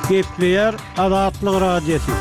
Gepleyer Azatlyk Radiosu.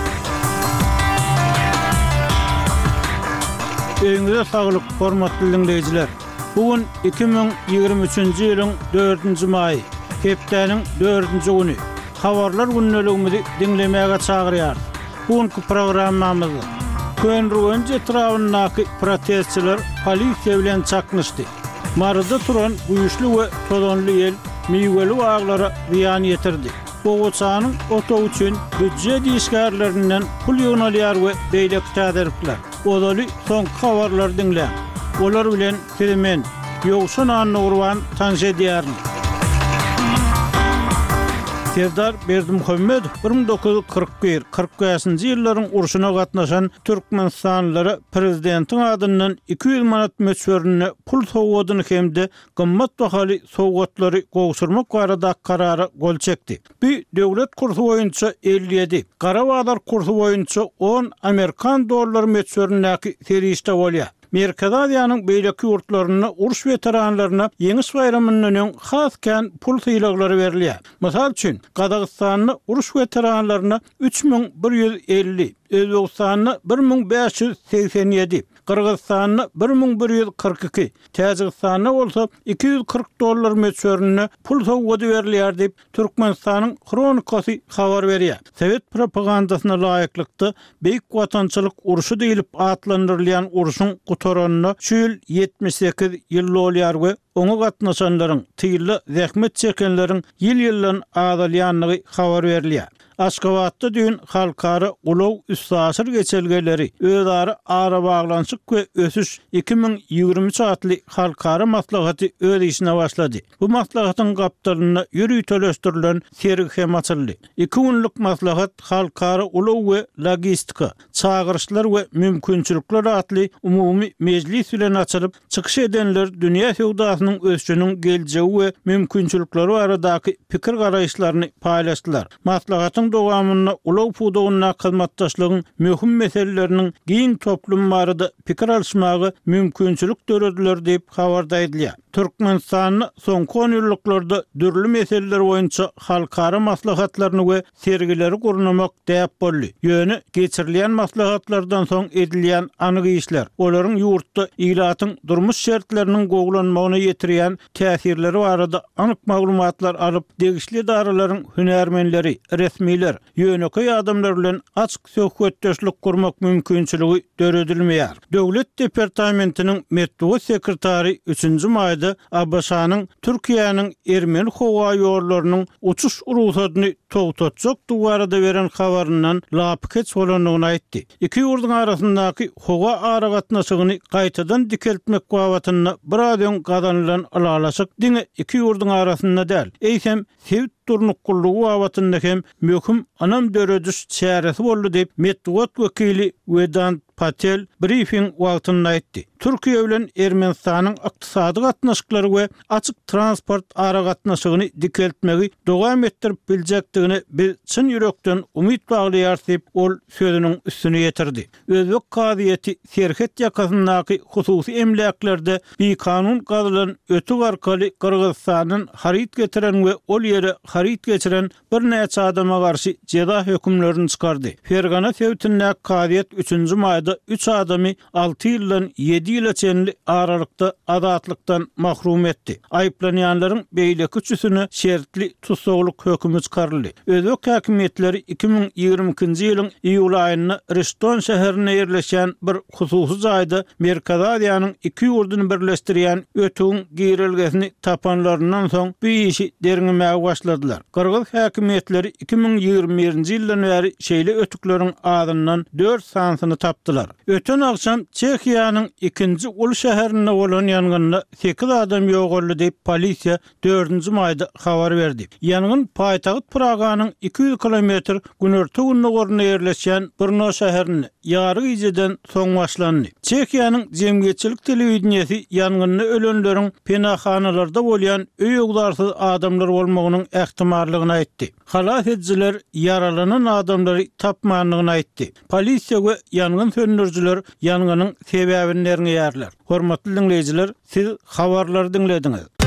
Öňüňizde saglyk, hormatly dinleýijiler. Bugün 2023-nji ýylyň 4-nji maýy, hepdeniň 4-nji güni. Habarlar günneligimizi dinlemäge çagyrýar. Bugünkü programmamyzda Könrügenji etrafyndaky protestçiler polisiýa bilen çaknyşdy. Marada turan güýçli we tozanly ýel meýweli baglara ziýan ýetirdi. Boğuçanın oto üçün büdje dişgärlerinden pul ýygnalýar we beýlek täderipler. Odaly soňky habarlar dinleýän. Olar bilen filmen ýogşun anny urwan tanşy edýärmi? Serdar Berdimuhammedow 1941-45-nji ýyllaryň urşuna gatnaşan türkmenstanlylara prezidentiň adyndan 200 manat möçberini pul sowgadyny hemde gymmat bahaly sowgatlary gowşurmak barada karara gol çekdi. Bir döwlet kursu boýunça 57, Garabağlar kursu boýunça 10 Amerikan dollary möçberindäki serişde bolýar. Merkezadiýanyň beýleki ýurtlaryna uruş veteranlaryna ýeňiş bayramyndan öň hasken pul sylaglary berilýär. Mysal üçin, Gazagystanyň uruş veteranlaryna 3150, Özbegistanyň 1587, Kırgızstanyň 1142, Täjikistanyň bolsa 240 dollar möçberini pul sowgady berilýär diýip Türkmenistanyň kronikasy habar berýär. Sowet propagandasyna laýyklykda beýik watançylyk uruşy diýilip atlandyrylýan uruşyň gutaranyna 78 ýyl bolýar we oňa gatnaşanlaryň tyýly zähmet çekenleriň ýyl-ýyldan azalýanlygy habar berilýär. Aşgabatda düň halkara ulow üstaşyr geçelgeleri özara ara baglanşyk we ösüş 2023 atly halkara maslahaty öz işine başlady. Bu maslahatyň gapdalyna ýürüý töleşdirilen serig hem açyldy. 2 günlük maslahat halkara ulow we logistika, çağırışlar we mümkinçilikler atly umumy mejlis bilen açylyp çykyş edenler dünýä sowdasynyň ösüşiniň geljegi we mümkinçilikleri baradaky pikir garaýşlaryny paýlaşdylar. Maslahatyň dowamyna ulow pudugyna hyzmatdaşlygyň möhüm meseleleriniň giň toplum barada pikir alşmagy mümkinçilik dörediler diýip habarda edilýär. Türkmenistanyň soňky 10 ýyllarda dürli meseleler boýunça halkara maslahatlaryny we sergileri gurnamak diýip boldy. Ýöne geçirilýän maslahatlardan soň edilýän anyk işler, olaryň ýurtda ýylatyň durmuş şertleriniň gowlanmagyna ýetirýän täsirleri barada anyk maglumatlar alyp degişli daralaryň hünärmenleri, resmiler, ýöneki adamlar bilen açyk söhbetdeşlik gurmak mümkinçiligi döredilmeýär. Döwlet departamentiniň metbuat sekretary 3-nji maýda Abbaşanyň Türkiýanyň Ermeni howa ýorlarynyň uçuş ruhsatyny togtatjak duwarda beren habaryndan lapket bolanyny aýtdy. Iki ýurduň arasyndaky howa aragatnaşygyny gaýtadan dikeltmek babatyna bir adam gazanylan alalaşyk diňe iki ýurduň arasynda däl. Eýsem sevit durnuklugy babatyna hem möhüm anam dörediş çäresi boldy diýip metbuat wekili Vedant Patel briefing wagtynda aýtdy. Türkiýe bilen Ermenistanyň ykdysady gatnaşyklary we açyk transport aragatnaşygyny dikeltmegi dowam etdirip biljekdigini biz çyn ýürekden umyt baglaýar diýip ol sözüniň üstüne ýetirdi. Özbek gaziýeti Serhet ýakasyndaky hususy emläklerde bir kanun gazylan ötük arkaly Kırgızstanyň haryt getiren we ol ýere haryt geçiren bir näçe adama garşy jeda hökümlerini çykardy. Fergana Sewtindäki gaziýet 3-nji maýda 3 adamy 6 ýyldan 7 ýyla çenli aralykda azatlykdan mahrum etdi. Aýplanýanlaryň beýleki üçüsine şertli tutsaglyk hökümi çykaryldy. Özbek häkimetleri 2022-nji ýylyň iýul aýyna Rishton şäherine ýerleşen bir hususy jaýda Merkezadiýanyň iki ýurduny birleşdirýän ötüň girilgesini tapanlaryndan soň bu işi derňemäge başladylar. Kırgız häkimetleri 2021-nji ýyldan bäri şeýle ötükleriň adyndan 4 sansyny tapdylar. Öten akşam Çekiýanyň ikinci ul şäherinde bolan ýangynda 8 adam ýogaldy diýip polisiýa 4-nji maýda habar berdi. Ýangyn paýtagyt Praganyň 200 kilometr günörtügünde gorna ýerleşen Brno şäherinde ýary geceden soň başlandy. Çekiýanyň jemgyýetçilik telewizionyasy ýangynda ölenleriň penahanalarda bolýan öýügdarsyz adamlar bolmagynyň ähtimallygyny aýtdy. Halas etjiler yaralanan adamlary tapmanlygyny aýtdy. Polisiýa we ýangyn söndürjiler ýanganyň sebäbini ýerler. Hormatly dinleýijiler, siz habarlary dinlediňiz.